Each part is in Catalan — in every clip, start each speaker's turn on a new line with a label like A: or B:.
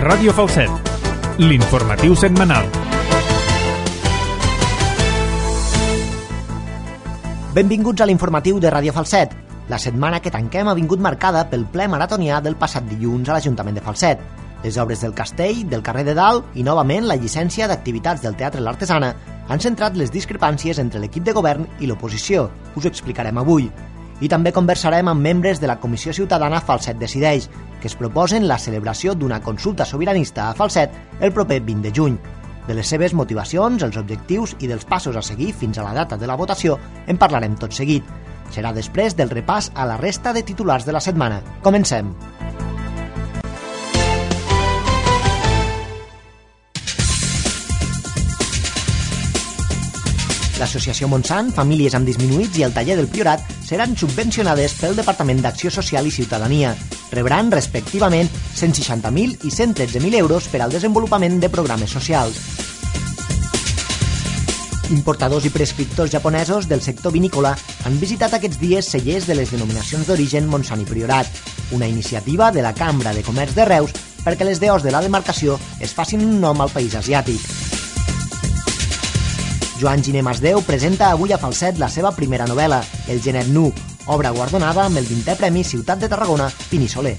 A: Ràdio Falset, l'informatiu setmanal.
B: Benvinguts a l'informatiu de Ràdio Falset. La setmana que tanquem ha vingut marcada pel ple maratonià del passat dilluns a l'Ajuntament de Falset. Les obres del castell, del carrer de Dalt i, novament, la llicència d'activitats del Teatre L'Artesana han centrat les discrepàncies entre l'equip de govern i l'oposició. Us ho explicarem avui. I també conversarem amb membres de la Comissió Ciutadana Falset Decideix, que es proposen la celebració d'una consulta sobiranista a Falset el proper 20 de juny. De les seves motivacions, els objectius i dels passos a seguir fins a la data de la votació en parlarem tot seguit. Serà després del repàs a la resta de titulars de la setmana. Comencem! L'Associació Montsant, Famílies amb Disminuïts i el Taller del Priorat seran subvencionades pel Departament d'Acció Social i Ciutadania. Rebran, respectivament, 160.000 i 113.000 euros per al desenvolupament de programes socials. Importadors i prescriptors japonesos del sector vinícola han visitat aquests dies cellers de les denominacions d'origen Montsant i Priorat, una iniciativa de la Cambra de Comerç de Reus perquè les DOs de la demarcació es facin un nom al país asiàtic. Joan Giner Masdeu presenta avui a Falset la seva primera novel·la, El genet nu, obra guardonada amb el 20è Premi Ciutat de Tarragona Pini Soler.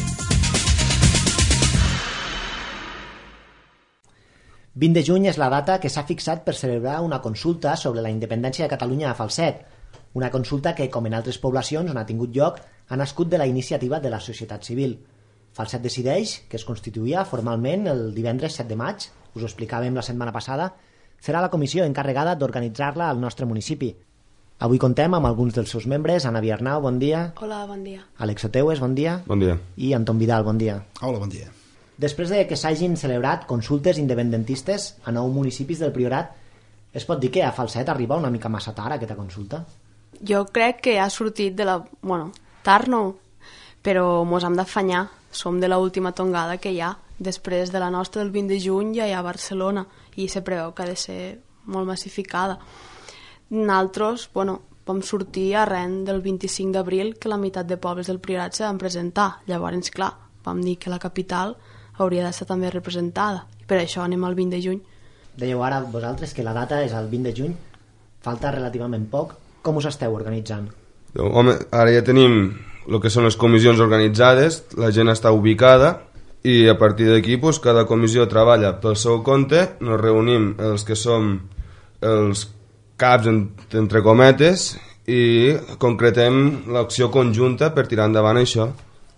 B: El 20 de juny és la data que s'ha fixat per celebrar una consulta sobre la independència de Catalunya a Falset. Una consulta que, com en altres poblacions on ha tingut lloc, ha nascut de la iniciativa de la societat civil. Falset Decideix, que es constituïa formalment el divendres 7 de maig, us ho explicàvem la setmana passada, serà la comissió encarregada d'organitzar-la al nostre municipi. Avui contem amb alguns dels seus membres. Ana Viarnau, bon dia.
C: Hola, bon dia.
B: Alex Oteues, bon dia.
D: Bon dia.
B: I Anton Vidal, bon dia.
E: Hola, bon dia.
B: Després de que s'hagin celebrat consultes independentistes a 9 municipis del Priorat, es pot dir que a Falset arriba una mica massa tard aquesta consulta?
C: Jo crec que ha sortit de la... Bueno, tard no, però mos hem d'afanyar. Som de l'última tongada que hi ha. Després de la nostra del 20 de juny ja hi ha a Barcelona i se preveu que ha de ser molt massificada. Nosaltres, vam sortir arran del 25 d'abril que la meitat de pobles del Priorat se van presentar. Llavors, clar, vam dir que la capital hauria d'estar també representada. I per això anem al 20 de juny.
B: Dèieu ara vosaltres que la data és el 20 de juny. Falta relativament poc. Com us esteu organitzant?
D: Home, ara ja tenim el que són les comissions organitzades, la gent està ubicada i a partir d'aquí cada comissió treballa pel seu compte, nos reunim els que som els caps entre cometes i concretem l'acció conjunta per tirar endavant això.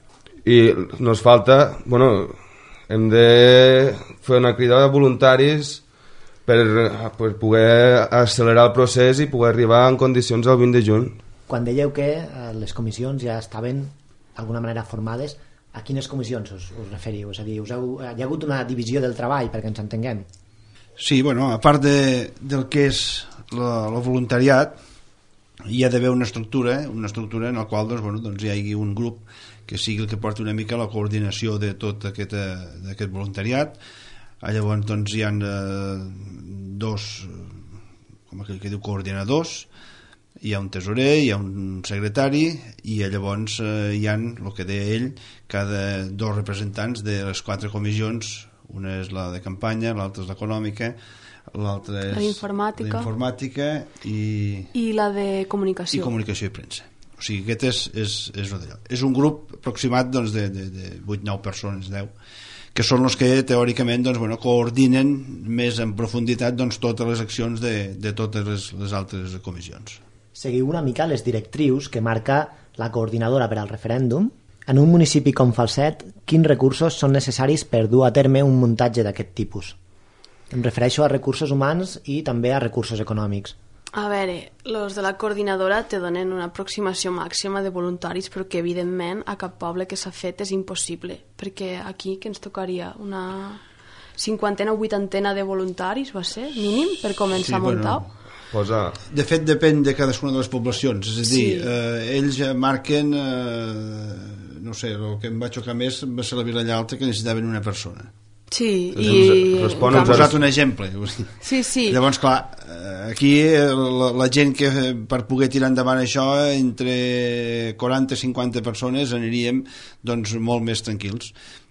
D: I nos falta, hem de fer una crida de voluntaris per poder accelerar el procés i poder arribar en condicions el 20 de juny.
B: Quan dèieu que les comissions ja estaven d'alguna manera formades, a quines comissions us referiu? És a dir, hi ha hagut una divisió del treball perquè ens entenguem?
E: Sí, a part del que és el voluntariat, hi ha d'haver una estructura en la qual hi hagi un grup que sigui el que porti una mica la coordinació de tot aquest voluntariat. Llavors hi ha dos, com que diu, coordinadors, hi ha un tesorer, hi ha un secretari i llavors hi ha el que deia ell, cada dos representants de les 4 comissions. Una és la de campanya, l'altra és l'econòmica, l'altra és l'informàtica i
C: la de comunicació.
E: I comunicació i premsa. O sigui, aquest és d'allò. És un grup aproximat de 8-9 persones, 10, que són els que teòricament coordinen més en profunditat totes les accions de totes les altres comissions.
B: Seguiu una mica les directrius que marca la coordinadora per al referèndum. En un municipi com Falset, quins recursos són necessaris per dur a terme un muntatge d'aquest tipus? Em refereixo a recursos humans i també a recursos econòmics.
C: A veure, els de la coordinadora te donen una aproximació màxima de voluntaris, però que evidentment a cap poble que s'ha fet és impossible, perquè aquí que ens tocaria una 50 o 80 de voluntaris, va ser mínim per començar a muntar.
E: De fet depèn de cadascuna de les poblacions, és a dir, ells marquen no sé, el que em va xocar més va ser la Vilaller Alta, que necessitaven una persona.
C: Sí,
E: i... He posat un exemple.
C: Sí, sí.
E: Llavors, clar, aquí la gent que per poder tirar endavant això, entre 40 i 50 persones aniríem doncs molt més tranquils.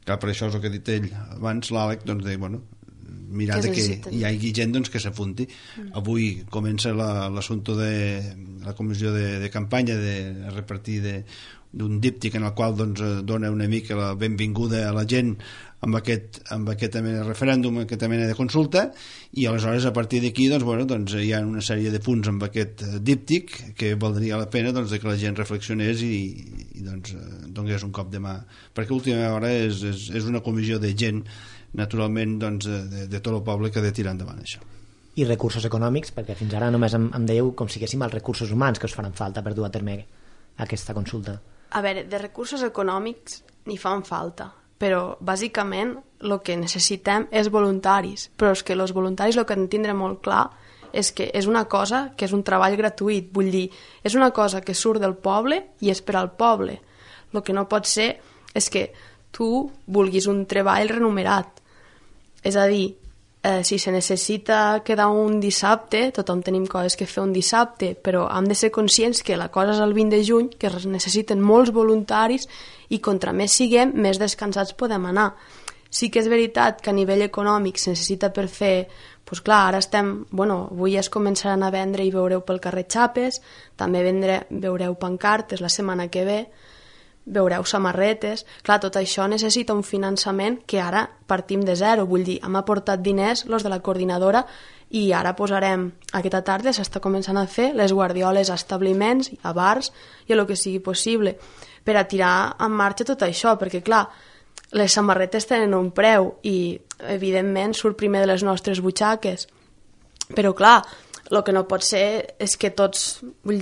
E: Clar, per això és el que ha dit ell abans, l'Àlex, doncs, de, bueno, mirar que hi hagi gent doncs, que s'apunti. Avui comença l'assumpte de la comissió de campanya de repartir d'un díptic en el qual doncs, dona una mica la benvinguda a la gent amb aquesta mena de referèndum, aquesta mena de consulta, i aleshores a partir d'aquí doncs, bueno, doncs, hi ha una sèrie de punts amb aquest díptic que valdria la pena doncs, que la gent reflexionés i doncs, donés un cop de mà, perquè a última hora és una comissió de gent naturalment doncs, de tot el poble que ha de tirar endavant això.
B: I recursos econòmics, perquè fins ara només em dèieu com si haguéssim els recursos humans que us faran falta per dur a terme aquesta consulta.
C: A veure, de recursos econòmics n'hi fan falta, però bàsicament el que necessitem és voluntaris, però és que els voluntaris el que han de tindre molt clar és que és una cosa que és un treball gratuït, vull dir, és una cosa que surt del poble i és per al poble. El que no pot ser és que tu vulguis un treball remunerat. És a dir, si se necessita quedar un dissabte, tothom tenim coses que fer un dissabte, però hem de ser conscients que la cosa és el 20 de juny, que es necessiten molts voluntaris i contra més siguem, més descansats podem anar. Sí que és veritat que a nivell econòmic se necessita per fer... Doncs clar, ara avui es començaran a vendre i veureu pel carrer xapes, també veureu pancartes la setmana que ve, veureu samarretes. Clar, tot això necessita un finançament que ara partim de zero, vull dir, hem aportat diners los de la coordinadora i ara posarem, aquesta tarda s'està començant a fer les guardioles a establiments, a bars i a lo que sigui possible per a tirar en marxa tot això, perquè clar, les samarretes tenen un preu i evidentment surt primer de les nostres butxaques, però clar, el que no pot ser és que tots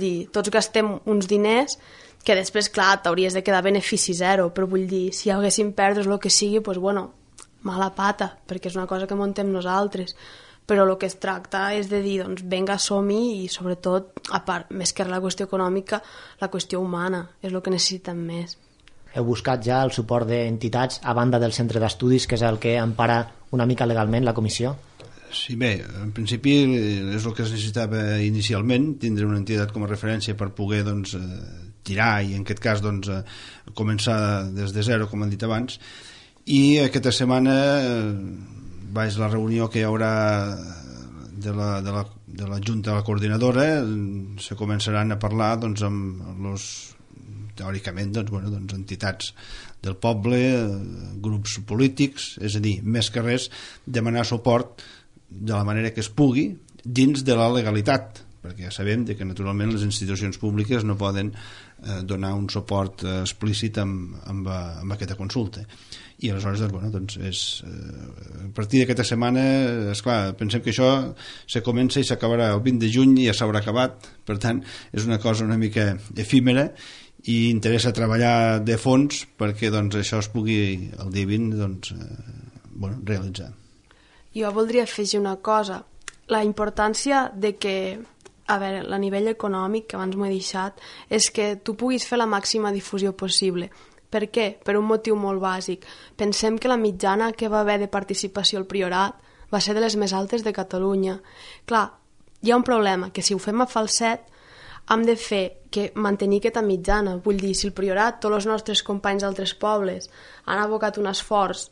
C: gastem uns diners que després, clar, t'hauries de quedar benefici zero, però vull dir, si haguéssim perdres el que sigui, doncs bueno, mala pata, perquè és una cosa que muntem nosaltres, però el que es tracta és de dir, doncs vinga, som-hi i sobretot, a part, més que la qüestió econòmica, la qüestió humana, és el que necessitem més.
B: Heu buscat ja el suport d'entitats a banda del centre d'estudis, que és el que empara una mica legalment la comissió?
E: Sí, bé, en principi és el que es necessitava inicialment, tindre una entitat com a referència per poder doncs, tirar i en aquest cas doncs, començar des de zero, com han dit abans, i aquesta setmana la reunió que hi haurà de la Junta de la Coordinadora se començaran a parlar doncs, amb els teòricament doncs, entitats del poble, grups polítics, és a dir, més que res demanar suport de la manera que es pugui dins de la legalitat, perquè ja sabem que naturalment les institucions públiques no poden donar un suport explícit amb aquesta consulta. I aleshores a partir d'aquesta setmana, esclar, pensem que això se comença i s'acabarà el 20 de juny i ja s'haurà acabat, per tant és una cosa una mica efímera i interessa treballar de fons perquè doncs, això es pugui el dia 20 realitzar.
C: Jo voldria afegir una cosa, la importància de que, a veure, a nivell econòmic, que abans m'ho he deixat, és que tu puguis fer la màxima difusió possible. Per què? Per un motiu molt bàsic. Pensem que la mitjana que va haver de participació al Priorat va ser de les més altes de Catalunya. Clar, hi ha un problema, que si ho fem a falset hem de fer que mantenir aquesta mitjana. Vull dir, si el Priorat, tots els nostres companys d'altres pobles han abocat un esforç,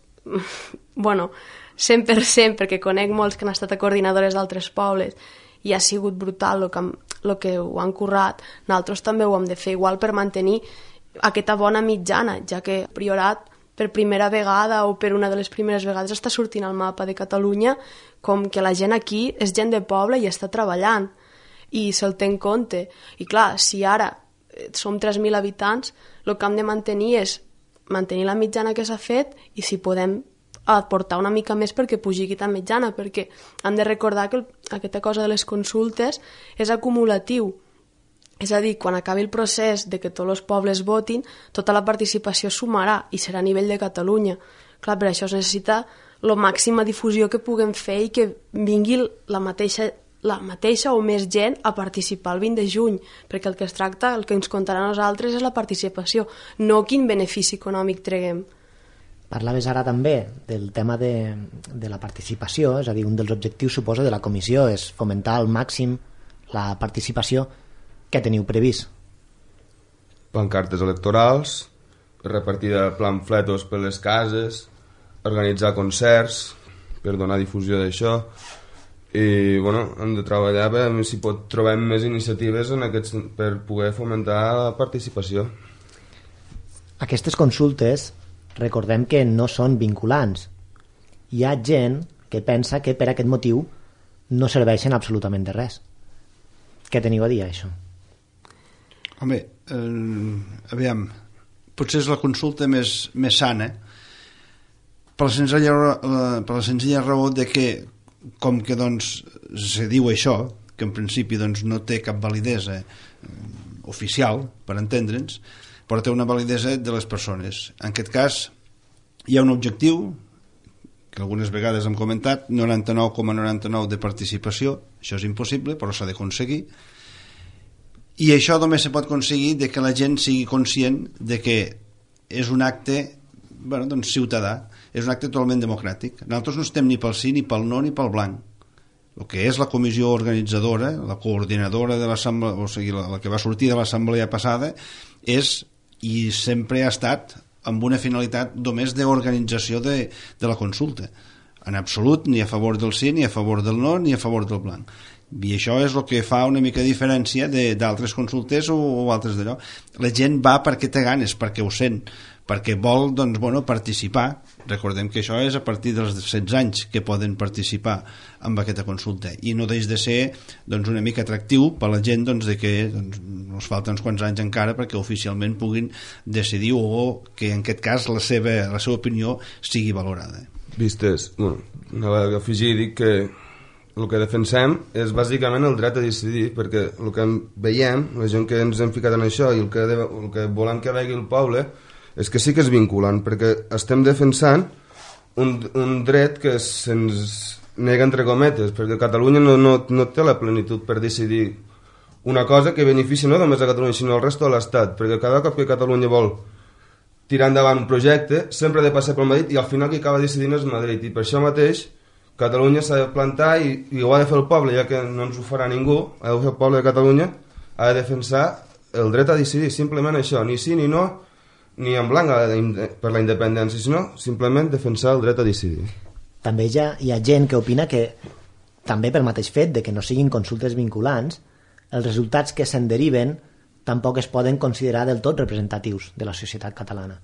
C: 100%, perquè conec molts que han estat a coordinadores d'altres pobles i ha sigut brutal el que ho han currat, nosaltres també ho hem de fer igual per mantenir aquesta bona mitjana, ja que el Priorat per primera vegada o per una de les primeres vegades està sortint al mapa de Catalunya com que la gent aquí és gent de poble i està treballant i se'l té en compte. I clar, si ara som 3.000 habitants, el que hem de mantenir és mantenir la mitjana que s'ha fet i si podem aportar una mica més perquè pugi aquesta mitjana, perquè hem de recordar que aquesta cosa de les consultes és acumulatiu. És a dir, quan acabi el procés de que tots els pobles votin, tota la participació sumarà i serà a nivell de Catalunya. Clar, per això es necessita la màxima difusió que puguem fer i que vingui la mateixa o més gent a participar el 20 de juny, perquè el que es tracta, el que ens contarà a nosaltres és la participació, no quin benefici econòmic treguem.
B: Parlaves ara també del tema de la participació, és a dir, un dels objectius, suposo, de la comissió és fomentar al màxim la participació. Què teniu previst?
D: Pancartes electorals, repartir pamfletos per les cases, organitzar concerts per donar difusió d'això, i bueno, hem de treballar per si trobem més iniciatives per poder fomentar la participació.
B: Aquestes consultes, recordem que no són vinculants. Hi ha gent que pensa que per aquest motiu no serveixen absolutament de res. Què teniu a dir, això?
E: Home, aviam, potser és la consulta més sana, per la senzilla raó de que, com que doncs se diu això, que en principi doncs no té cap validesa oficial, per entendre'ns, però té una validesa de les persones. En aquest cas hi ha un objectiu que algunes vegades hem comentat, 99,99 de participació, això és impossible però s'ha d'aconseguir, i això només se pot aconseguir de que la gent sigui conscient de que és un acte doncs ciutadà, és un acte totalment democràtic. Nosaltres no estem ni pel sí, ni pel no, ni pel blanc. El que és la comissió organitzadora, la coordinadora de l'assemblea, o sigui, la que va sortir de l'assemblea passada, és i sempre ha estat amb una finalitat només d'organització de la consulta. En absolut, ni a favor del sí, ni a favor del no, ni a favor del blanc. I això és el que fa una mica diferència d'altres consultes o altres d'allò. La gent va perquè té ganes, perquè ho sent, perquè vol participar. Recordem que això és a partir dels 16 anys que poden participar en aquesta consulta, i no deix de ser una mica atractiu per la gent de que ens falten uns quants anys encara perquè oficialment puguin decidir, o que en aquest cas la seva opinió sigui valorada.
D: Vistes, anava a afegir, dic que el que defensem és bàsicament el dret a decidir, perquè el que veiem, la gent que ens hem ficat en això, i el que volem que vegi el poble és que sí que és vinculant, perquè estem defensant un dret que se'ns nega entre cometes, perquè Catalunya no té la plenitud per decidir una cosa que beneficia no només a Catalunya sinó al resto de l'Estat, perquè cada cop que Catalunya vol tirar endavant un projecte sempre ha de passar pel Madrid, i al final qui acaba decidint és Madrid, i per això mateix Catalunya s'ha de plantar i ho ha de fer el poble, ja que no ens ho farà ningú, ha de fer el poble de Catalunya, ha de defensar el dret a decidir, simplement això, ni sí ni no, ni en blanc per la independència, sinó simplement defensar el dret a decidir.
B: També hi ha gent que opina que, també pel mateix fet de que no siguin consultes vinculants, els resultats que se'n deriven tampoc es poden considerar del tot representatius de la societat catalana.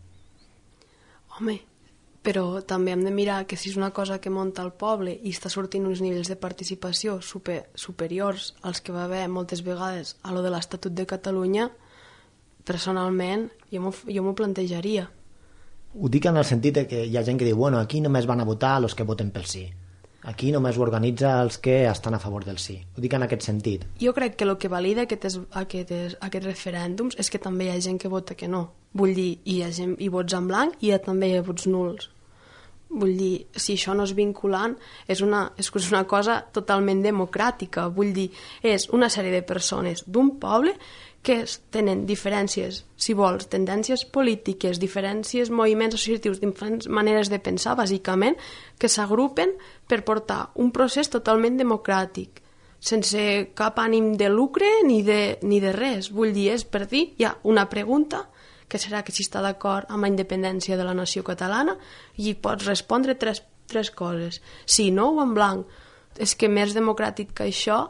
C: Home, però també hem de mirar que si és una cosa que munta el poble i està sortint uns nivells de participació superiors als que va haver moltes vegades a lo de l'Estatut de Catalunya, personalment jo m'ho plantejaria.
B: Ho dic en el sentit de que hi ha gent que diu bueno, aquí només van a votar els que voten pel sí, aquí només ho organitza els que estan a favor del sí. Ho dic en aquest sentit.
C: Jo crec que el que valida aquests referèndums és que també hi ha gent que vota que no. Vull dir, hi ha vots en blanc i també hi ha vots nuls. Vull dir, si això no és vinculant, és una cosa totalment democràtica. Vull dir, és una sèrie de persones d'un poble que tenen diferències, si vols, tendències polítiques, diferències, moviments associatius, diferents maneres de pensar, bàsicament, que s'agrupen per portar un procés totalment democràtic, sense cap ànim de lucre ni de res. Vull dir, és per dir, hi ha una pregunta, que serà que si està d'acord amb la independència de la nació catalana, i pots respondre tres coses. Sí, no o en blanc. És que més democràtic que això...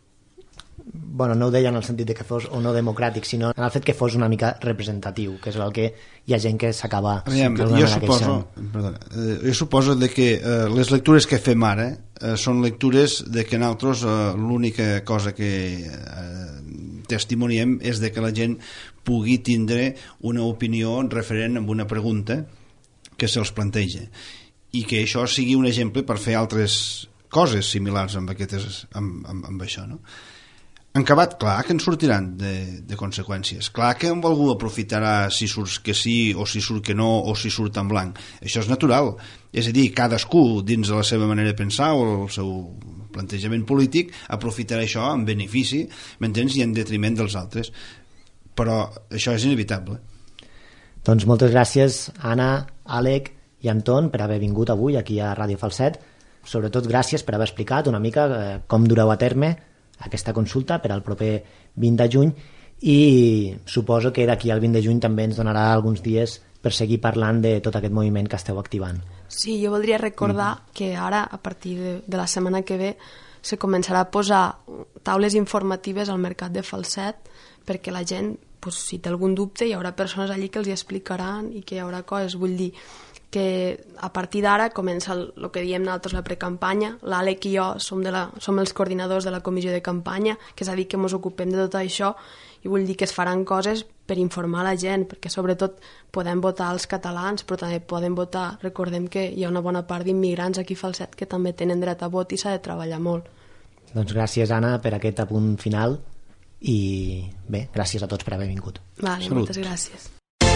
B: Bueno, no ho deia en el sentit de que fos o no democràtic, sinó en el fet que fos una mica representatiu, que és el que hi ha gent que s'acaba...
E: Jo suposo que les lectures que fem ara són lectures de que nosaltres l'única cosa que testimoniem és de que la gent pugui tindre una opinió referent amb una pregunta que se'ls planteja, i que això sigui un exemple per fer altres coses similars amb això, no? En acabat, clar que en sortiran de conseqüències. Clar que algú aprofitarà si surt que sí, o si surt que no, o si surt en blanc. Això és natural. És a dir, cadascú, dins de la seva manera de pensar o el seu plantejament polític, aprofitarà això en benefici, m'entens, i en detriment dels altres. Però això és inevitable.
B: Doncs moltes gràcies, Anna, Àlec i Anton, per haver vingut avui aquí a Ràdio Falset. Sobretot gràcies per haver explicat una mica com dureu a terme aquesta consulta per al proper 20 de juny, i suposo que d'aquí al 20 de juny també ens donarà alguns dies per seguir parlant de tot aquest moviment que esteu activant.
C: Sí, jo voldria recordar que ara, a partir de la setmana que ve, se començarà a posar taules informatives al mercat de Falset perquè la gent, si té algun dubte, hi haurà persones allí que els hi explicaran i que hi haurà coses. Vull dir que a partir d'ara comença el que diem nosaltres la precampanya. L'Àlec i jo som els coordinadors de la comissió de campanya, que és a dir, que ens ocupem de tot això, i vull dir que es faran coses per informar la gent, perquè sobretot podem votar els catalans, però també poden votar, recordem que hi ha una bona part d'immigrants aquí a Falset que també tenen dret a vot i s'ha de treballar molt.
B: Doncs gràcies, Anna, per aquest apunt final, i bé, gràcies a tots per haver vingut.
C: Vale, moltes gràcies.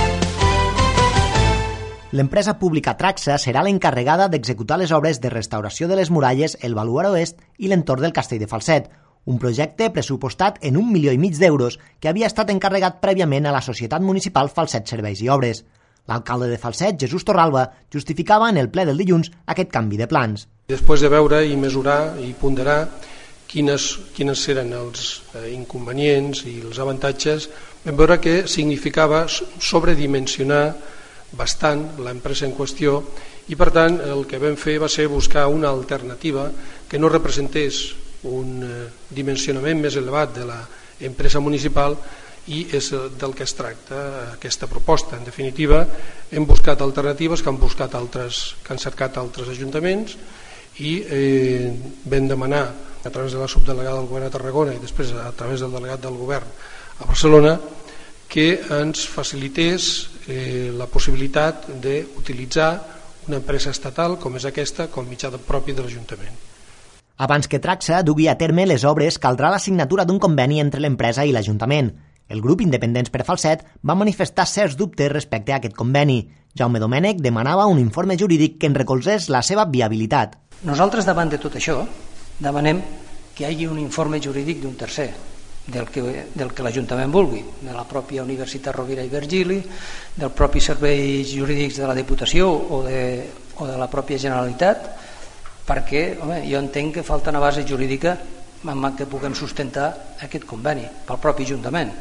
B: L'empresa pública Traxa serà l'encarregada d'executar les obres de restauració de les muralles, el baluard oest i l'entorn del castell de Falset, un projecte pressupostat en 1,5 milió d'euros que havia estat encarregat prèviament a la Societat Municipal Falset Serveis i Obres. L'alcalde de Falset, Jesús Torralba, justificava en el ple del dilluns aquest canvi de plans.
F: Després de veure i mesurar i ponderar quines eren els inconvenients i els avantatges, vam veure que significava sobredimensionar bastant l'empresa en qüestió i per tant el que vam fer va ser buscar una alternativa que no representés un dimensionament més elevat de l'empresa municipal i és del que es tracta aquesta proposta. En definitiva, hem buscat alternatives que han cercat altres ajuntaments i vam demanar a través de la subdelegada del govern a Tarragona i després a través del delegat del govern a Barcelona que ens facilités la possibilitat d'utilitzar una empresa estatal com és aquesta com mitjà propi de l'Ajuntament.
B: Abans que Traxa dugui a terme les obres, caldrà la signatura d'un conveni entre l'empresa i l'Ajuntament. El grup Independents per Falset va manifestar certs dubtes respecte a aquest conveni. Jaume Domènech demanava un informe jurídic que en recolzés la seva viabilitat.
G: Nosaltres, davant de tot això, demanem que hi hagi un informe jurídic d'un tercer, del que l'Ajuntament vulgui, de la pròpia Universitat Rovira i Virgili, del propi serveis jurídics de la Diputació o de la pròpia Generalitat, perquè jo entenc que falta una base jurídica que puguem sustentar aquest conveni pel propi Ajuntament,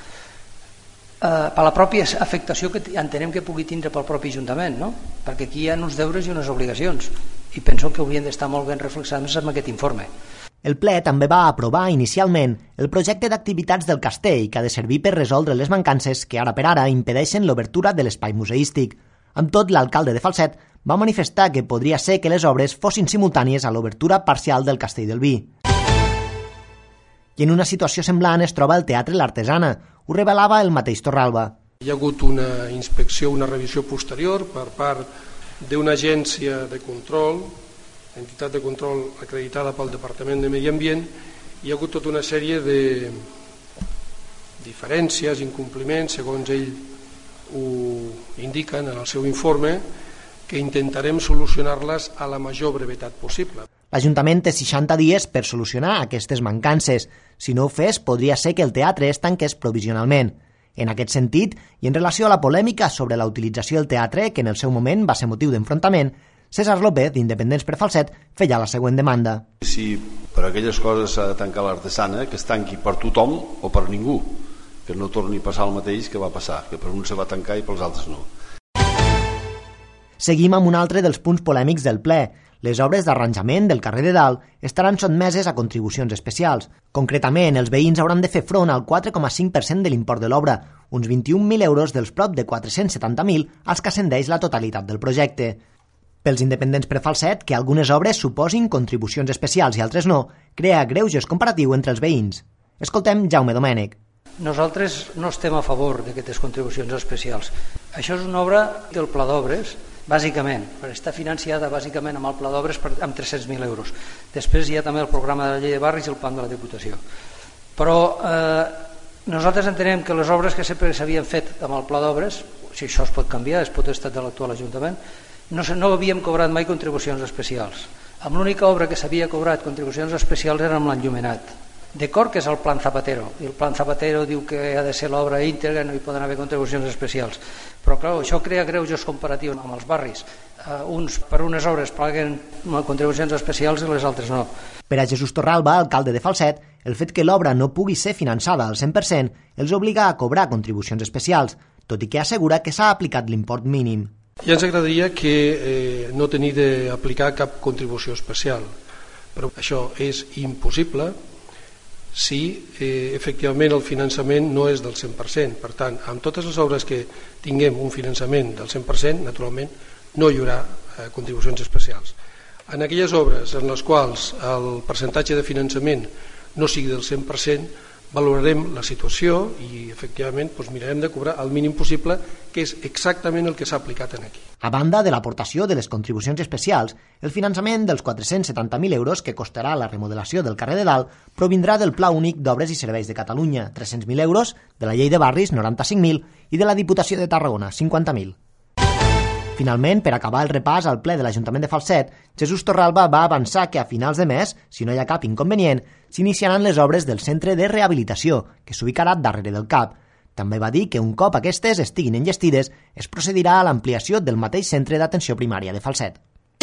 G: per la pròpia afectació que entenem que pugui tindre pel propi Ajuntament, perquè aquí hi ha uns deures i unes obligacions i penso que haurien d'estar molt ben reflexats en aquest informe.
B: El ple també va aprovar inicialment el projecte d'activitats del castell que ha de servir per resoldre les mancances que ara per ara impedeixen l'obertura de l'espai museístic. Amb tot, l'alcalde de Falset va manifestar que podria ser que les obres fossin simultànies a l'obertura parcial del Castell del Vi. I en una situació semblant es troba el Teatre l'Artesana, ho revelava el mateix Torralba.
F: Hi ha hagut una inspecció, una revisió posterior per part d'una agència de control, entitat de control acreditada pel Departament de Medi Ambient, hi ha hagut tota una sèrie de diferències, incompliments, segons ell ho indiquen en el seu informe, que intentarem solucionar-les a la major brevetat possible.
B: L'Ajuntament té 60 dies per solucionar aquestes mancances. Si no ho fes, podria ser que el teatre es tanqués provisionalment. En aquest sentit, i en relació a la polèmica sobre la utilització del teatre, que en el seu moment va ser motiu d'enfrontament, César López, d'Independents per Falset, feia la següent demanda.
H: Si per aquelles coses s'ha de tancar l'Artesana, que es tanqui per tothom o per ningú, que no torni a passar el mateix que va passar, que per un se va tancar i pels altres no.
B: Seguim amb un altre dels punts polèmics del ple. Les obres d'arranjament del carrer de Dalt estaran sotmeses a contribucions especials. Concretament, els veïns hauran de fer front al 4,5% de l'import de l'obra, uns 21.000 euros dels prop de 470.000 als que ascendeix la totalitat del projecte. Pels Independents per Falset, que algunes obres suposin contribucions especials i altres no, crea greuges comparatiu entre els veïns. Escoltem Jaume Domènech.
G: Nosaltres no estem a favor d'aquestes contribucions especials. Això és una obra del Pla d'Obres, bàsicament, per estar financiada bàsicament amb el Pla d'Obres amb 300.000 euros. Després hi ha també el programa de la Llei de Barris i el plan de la Diputació. Però nosaltres entenem que les obres que sempre s'havien fet amb el Pla d'Obres, si això es pot canviar, es pot estar de l'actual Ajuntament, no havíem cobrat mai contribucions especials. Amb l'única obra que s'havia cobrat contribucions especials era amb l'enllumenat. D'acord que és el Plan Zapatero, i el Plan Zapatero diu que ha de ser l'obra íntegra, no hi poden haver contribucions especials. Però clar, això crea greuges comparatius amb els barris. Uns per unes obres paguen contribucions especials i les altres no.
B: Per a Jesús Torralba, alcalde de Falset, el fet que l'obra no pugui ser finançada al 100% els obliga a cobrar contribucions especials. tot i que assegura que s'ha aplicat l'import mínim.
F: Ja ens agradaria que no tenir d'aplicar cap contribució especial, però això és impossible si efectivament el finançament no és del 100%. Per tant, amb totes les obres que tinguem un finançament del 100%, naturalment no hi haurà contribucions especials. En aquelles obres en les quals el percentatge de finançament no sigui del 100%, valorarem la situació i efectivament mirarem de cobrar el mínim possible, que és exactament el que s'ha aplicat aquí.
B: A banda de l'aportació de les contribucions especials, el finançament dels 470.000 euros que costarà la remodelació del carrer de Dalt provindrà del Pla Únic d'Obres i Serveis de Catalunya, 300.000 euros, de la Llei de Barris, 95.000, i de la Diputació de Tarragona, 50.000. Finalment, per acabar el repàs al ple de l'Ajuntament de Falset, Jesús Torralba va avançar que a finals de mes, si no hi ha cap inconvenient, s'iniciaran les obres del centre de rehabilitació, que s'ubicarà darrere del CAP. També va dir que un cop aquestes estiguin enllestides, es procedirà a l'ampliació del mateix centre d'atenció primària de Falset.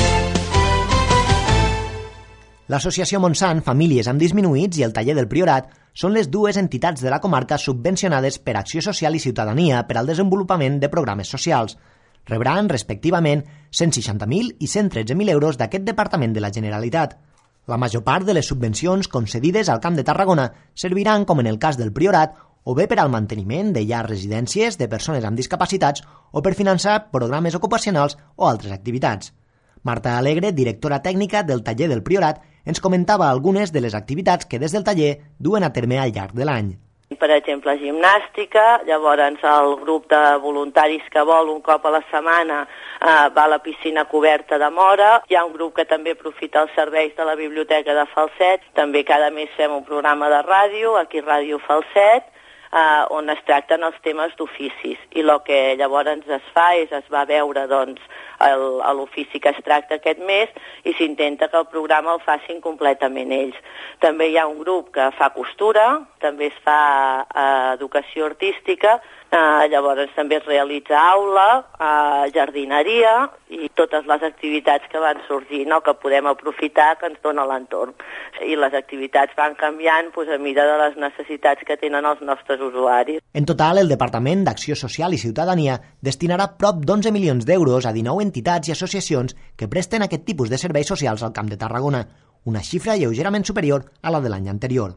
B: L'Associació Montsant Famílies amb Disminuïts i el Taller del Priorat són les dues entitats de la comarca subvencionades per Acció Social i Ciutadania per al desenvolupament de programes socials. Rebran, respectivament, 160.000 i 113.000 euros d'aquest Departament de la Generalitat. La major part de les subvencions concedides al Camp de Tarragona serviran, com en el cas del Priorat, o bé per al manteniment de llars residències de persones amb discapacitats o per finançar programes ocupacionals o altres activitats. Marta Alegre, directora tècnica del Taller del Priorat, ens comentava algunes de les activitats que des del taller duen a terme al llarg de l'any.
I: Per exemple, gimnàstica, llavors el grup de voluntaris que vol un cop a la setmana va a la piscina coberta de Móra, hi ha un grup que també aprofita els serveis de la Biblioteca de Falset, també cada mes fem un programa de ràdio, aquí Ràdio Falset, on es tracten els temes d'oficis, i el que llavors es fa és, es va veure l'ofici que es tracta aquest mes i s'intenta que el programa el facin completament ells. També hi ha un grup que fa costura, també es fa educació artística, llavors també es realitza aula, jardineria i totes les activitats que van sorgir, que podem aprofitar, que ens dona l'entorn. I les activitats van canviant a mida de les necessitats que tenen els nostres usuaris.
B: En total, el Departament d'Acció Social i Ciutadania destinarà prop d'11 milions d'euros a 19 entitats i associacions que presten aquest tipus de serveis socials al Camp de Tarragona, una xifra lleugerament superior a la de l'any anterior.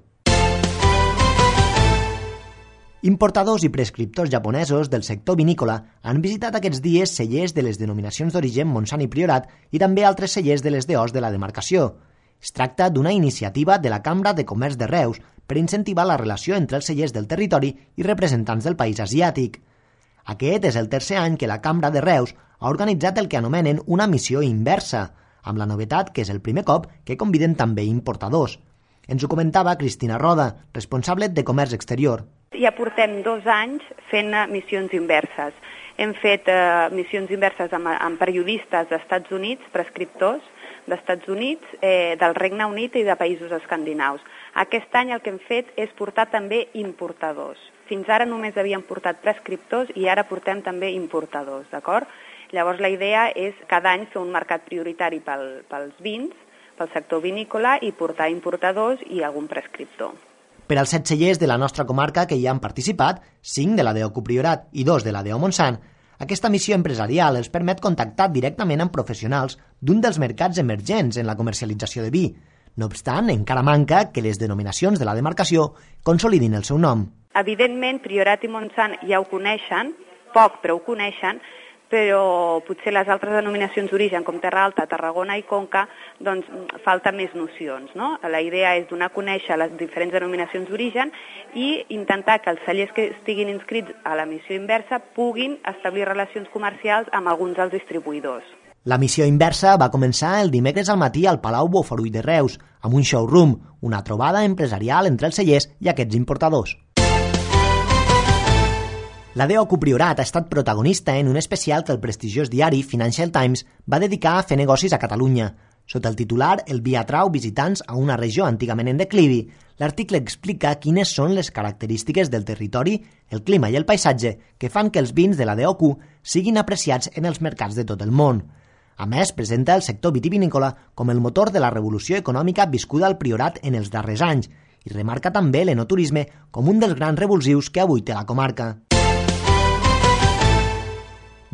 B: Importadors i prescriptors japonesos del sector vinícola han visitat aquests dies cellers de les denominacions d'origen Montsant i Priorat i també altres cellers de les DOs de la demarcació. Es tracta d'una iniciativa de la Cambra de Comerç de Reus per incentivar la relació entre els cellers del territori i representants del país asiàtic. Aquest és el tercer any que la Cambra de Reus ha organitzat el que anomenen una missió inversa, amb la novetat que és el primer cop que conviden també importadors. Ens ho comentava Cristina Roda, responsable de Comerç Exterior.
J: Ja portem 2 anys fent missions inverses. Hem fet missions inverses amb periodistes d'Estats Units, prescriptors d'Estats Units, del Regne Unit i de països escandinaus. Aquest any el que hem fet és portar també importadors. Fins ara només havíem portat prescriptors i ara portem també importadors, d'acord? Llavors la idea és cada any fer un mercat prioritari pels vins, pel sector vinícola i portar importadors i algun prescriptor.
B: Per als 7 cellers de la nostra comarca que hi han participat, 5 de la DO Priorat i 2 de la DO Montsant, aquesta missió empresarial els permet contactar directament amb professionals d'un dels mercats emergents en la comercialització de vi. No obstant, encara manca que les denominacions de la demarcació consolidin el seu nom.
J: Evidentment, Priorat i Montsant ja ho coneixen, poc però ho coneixen, però potser les altres denominacions d'origen, com Terra Alta, Tarragona i Conca, doncs falta més nocions, no? La idea és donar a conèixer les diferents denominacions d'origen i intentar que els cellers que estiguin inscrits a la missió inversa puguin establir relacions comercials amb alguns dels distribuïdors.
B: La missió inversa va començar el dimecres al matí al Palau Bofarull de Reus, amb un showroom, una trobada empresarial entre els cellers i aquests importadors. La DO Priorat ha estat protagonista en un especial que el prestigiós diari Financial Times va dedicar a fer negocis a Catalunya. Sota el titular El vi atrau visitants a una regió antigament en declivi, l'article explica quines són les característiques del territori, el clima i el paisatge que fan que els vins de la DOQ siguin apreciats en els mercats de tot el món. A més, presenta el sector vitivinícola com el motor de la revolució econòmica viscuda al Priorat en els darrers anys i remarca també l'enoturisme com un dels grans revulsius que avui té la comarca.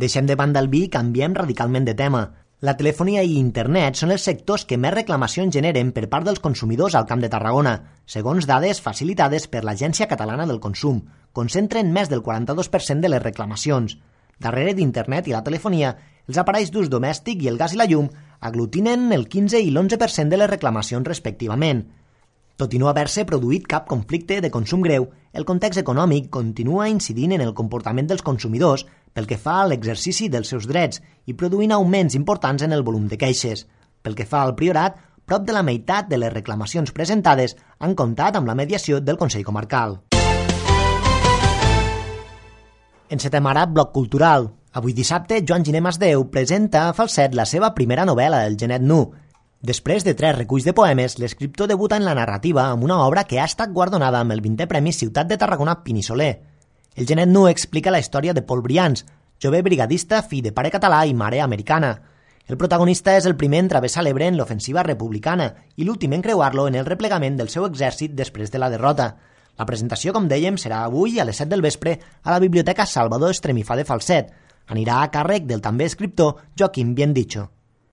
B: Deixem de banda el vi i canviem radicalment de tema. La telefonia i internet són els sectors que més reclamacions generen per part dels consumidors al Camp de Tarragona, segons dades facilitades per l'Agència Catalana del Consum. Concentren més del 42% de les reclamacions. Darrere d'internet i la telefonia, els aparells d'ús domèstic i el gas i la llum aglutinen el 15 i l'11% de les reclamacions respectivament. Tot i no haver-se produït cap conflicte de consum greu, el context econòmic continua incidint en el comportament dels consumidors pel que fa a l'exercici dels seus drets i produint augments importants en el volum de queixes. Pel que fa al Priorat, prop de la meitat de les reclamacions presentades han comptat amb la mediació del Consell Comarcal. Encetem ara bloc cultural. Avui dissabte, Joan Giner Masdeu presenta a Falset la seva primera novel·la, El genet nu. Després de 3 reculls de poemes, l'escriptor debuta en la narrativa amb una obra que ha estat guardonada amb el 20è Premi Ciutat de Tarragona Pini Soler. El genet nu explica la història de Pol Brians, jove brigadista, fill de pare català i mare americana. El protagonista és el primer en travessar l'Ebre en l'ofensiva republicana i l'últim en creuar-lo en el replegament del seu exèrcit després de la derrota. La presentació, com dèiem, serà avui a les 7 del vespre a la Biblioteca Salvador Estremifà de Falset. Anirà a càrrec del també escriptor Joaquim Biendicho.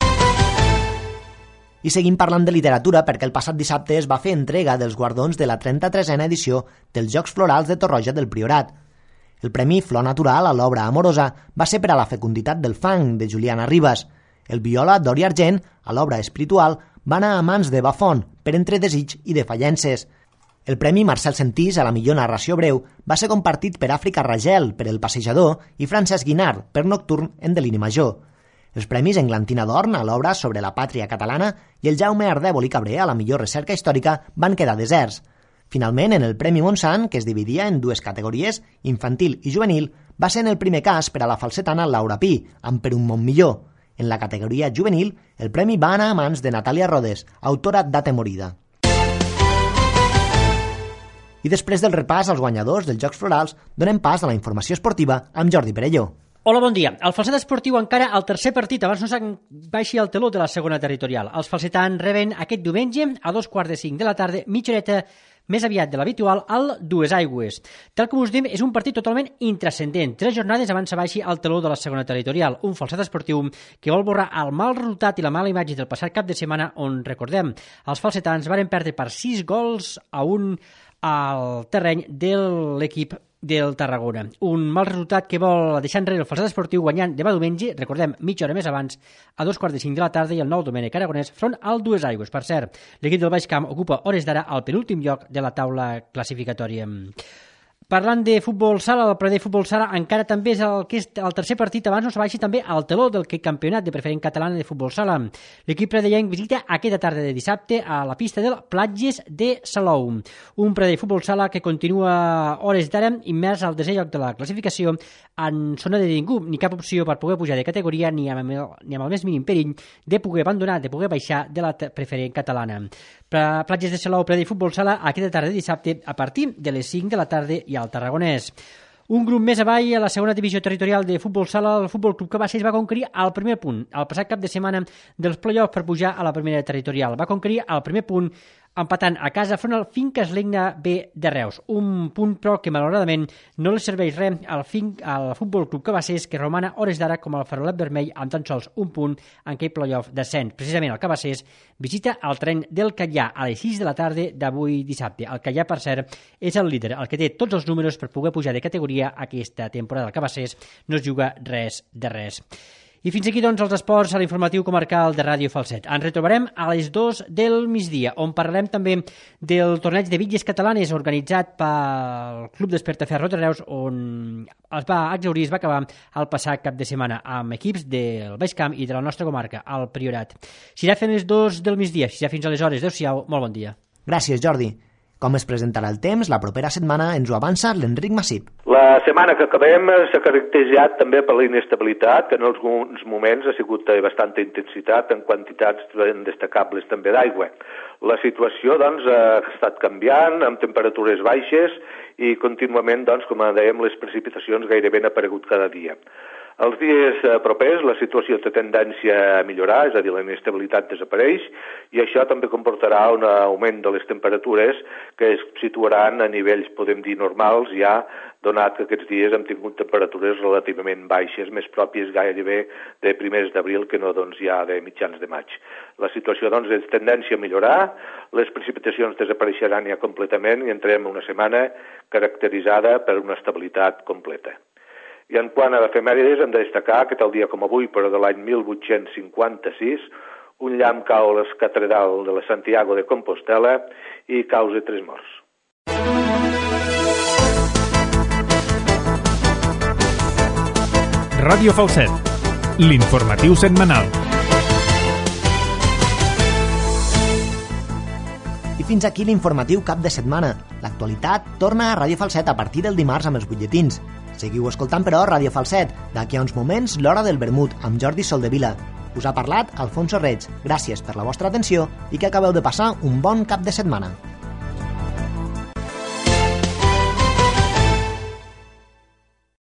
B: I seguim parlant de literatura perquè el passat dissabte es va fer entrega dels guardons de la 33a edició dels Jocs Florals de Torroja del Priorat. El Premi Flor Natural a l'obra amorosa va ser per a la fecunditat del fang, de Juliana Ribas. El Viola d'Or i Argent, a l'obra espiritual, va anar a mans de Bafont, per Entre desig i defallences. El Premi Marcel Sentís a la millor narració breu va ser compartit per Àfrica Ragel, per El Passejador, i Francesc Guinart, per Nocturn, en Delini Major. Els premis Englantina d'Orn a l'obra sobre la pàtria catalana i el Jaume Ardèvol i Cabré a la millor recerca històrica van quedar deserts. Finalment, en el Premi Montsant, que es dividia en 2 categories, infantil i juvenil, va ser en el primer cas per a la falsetana Laura Pi, amb Per un món millor. En la categoria juvenil, el premi va anar a mans de Natàlia Rodes, autora d'Atemorida. I després del repàs als guanyadors dels Jocs Florals, donem pas a la informació esportiva amb Jordi Perelló.
K: Hola, bon dia. El Falset Esportiu encara al tercer partit abans no s'enbaixi el teló de la segona territorial. Els falsetans reben aquest diumenge a 2:45 de la tarda, mitja horeta més aviat de l'habitual, al Dues Aigües. Tal com us diem, és un partit totalment intrascendent. 3 jornades abans s'abaixi el teló de la segona territorial. Un Falset Esportiu que vol borrar el mal resultat i la mala imatge del passat cap de setmana on, recordem, els falsetans varen perdre per 6-1 al terreny de l'equip del Tarragona. Un mal resultat que vol deixar enrere el Falset Esportiu guanyant demà diumenge, recordem, mitja hora més abans, a 2:45 de la tarda, i el nou Domènec Aragonès front al Dues Aigües. Per cert, l'equip del Baix Camp ocupa hores d'ara al penúltim lloc de la taula classificatòria. Parlant de futbol sala, el ple de futbol sala encara també és el tercer partit abans no s'abaixi també al teló del campionat de preferent catalana de futbol sala. L'equip predellenc visita aquesta tarda de dissabte a la pista del Platges de Salou. Un ple de futbol sala que continua hores d'ara immers al desè lloc de la classificació en zona de ningú, ni cap opció per poder pujar de categoria ni amb el més mínim perill de poder abandonar, de poder baixar de la preferent catalana. Platges de Salou, ple de futbol sala aquesta tarda de dissabte a partir de les 5 de la tarda i al Tarragonès. Un grup més avall a la segona divisió territorial de futbol sala, el Futbol Club Cabasés va conquerir el primer punt el passat cap de setmana dels play-offs per pujar a la primera territorial. Va conquerir el primer punt empatant a casa front al Finques Legna B de Reus. Un punt, però, que malauradament no li serveix res al Futbol Club Cabasés, que romana hores d'ara com el farolet vermell amb tan sols un punt en aquell play-off descens. Precisament el Cabasés visita el tren del Catllà a les 6 de la tarda d'avui dissabte. El Catllà, per cert, és el líder, el que té tots els números per poder pujar de categoria aquesta temporada. El Cabasés no es juga res de res. I fins aquí, doncs, els esports a l'informatiu comarcal de Ràdio Falset. Ens retrobarem a les 2 del migdia, on parlarem també del torneig de bitlles catalanes organitzat pel Club d'Espertaferro de Reus, on es va exaurir, es va acabar el passat cap de setmana amb equips del Baix Camp i de la nostra comarca, el Priorat. Serà fent les 2 del migdia, si ja fins aleshores. Adéu-siau, molt bon dia.
B: Gràcies, Jordi. Com es presentarà el temps, la propera setmana ens ho avança l'Enric Massip.
L: La setmana que acabem s'ha caracteritzat també per la inestabilitat, que en alguns moments ha sigut de bastanta intensitat en quantitats destacables també d'aigua. La situació, doncs, ha estat canviant, amb temperatures baixes i contínuament, doncs, com dèiem, les precipitacions gairebé han aparegut cada dia. Els dies propers la situació té tendència a millorar, és a dir, la inestabilitat desapareix, i això també comportarà un augment de les temperatures que es situaran a nivells, podem dir, normals ja, donat que aquests dies hem tingut temperatures relativament baixes, més pròpies gairebé de primers d'abril que no ja de mitjans de maig. La situació és tendència a millorar, les precipitacions desapareixeran ja completament i entrem en una setmana caracteritzada per una estabilitat completa. I en quant a efemèrides, hem de destacar que tal dia com avui, però de l'any 1856, un llamp cau a la catedral de la Santiago de Compostela i causa 3 morts.
A: Ràdio Falset, l'informatiu setmanal.
B: I fins aquí l'informatiu cap de setmana. L'actualitat torna a Ràdio Falset a partir del dimarts amb els butlletins. Seguiu escoltant, però, Ràdio Falset. D'aquí a uns moments, l'Hora del Vermut, amb Jordi Soldevila. Us ha parlat Alfonso Reig. Gràcies per la vostra atenció i que acabeu de passar un bon cap de setmana.